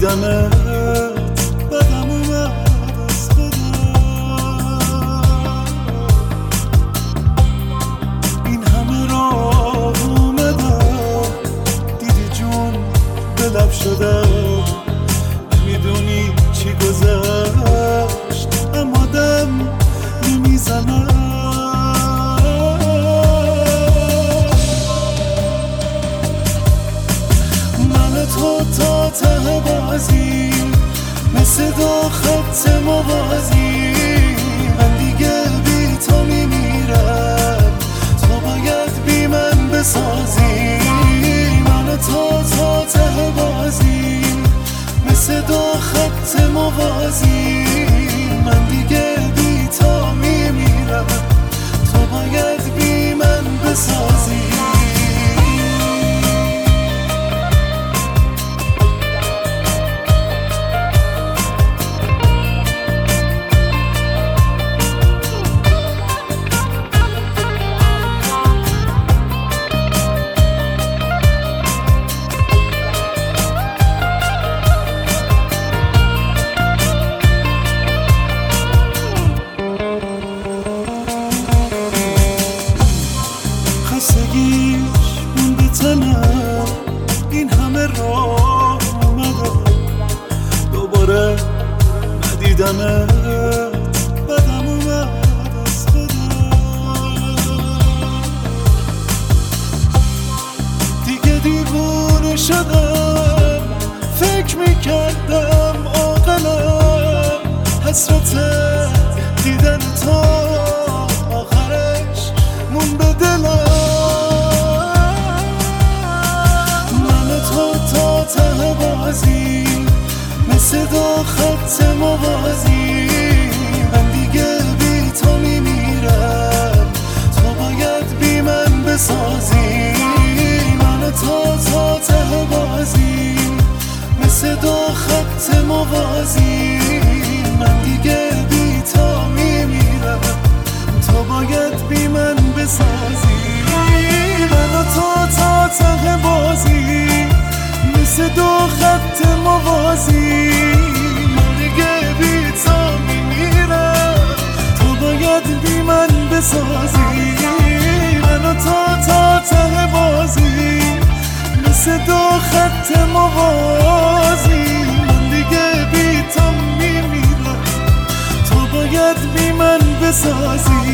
ندیدمت بدم اومد از خودم. این همه راه اومدم دیدی جون به لب شدم. میدونی چی گذشت اما دم نمیزنم. تو تا ته بازی مثل دو خط موازی. من دیگه بی تو میمیرم تو باید بی من بسازی. من تو تا ته بازی مثل دو خط موازی. من دیگه بی تو میمیرم تو باید بی من بسازی. خستگیش مونده تنم این همه راه اومدم دوباره ندیدمت بدم اومد از خودم. دیگه دیوونه شدم فکر میکردم عاقلم. حسرت دیدن تو آخرش مون به دلم. ته بازی مثل دو خط موازی. من دیگه بی تو میمیرم تو باید بی من بسازی. من تا ته بازی مثل دو خط موازی. من دیگه بی تو میمیرم تو باید بی من بسازی. من تا ته بازی مثل دو خط موازی. من دیگه بی تو میمیرم تو باید بی من بسازی. منو تا ته بازی مثل دو خط موازی. من دیگه بی تو میمیرم تو باید بی من بسازی.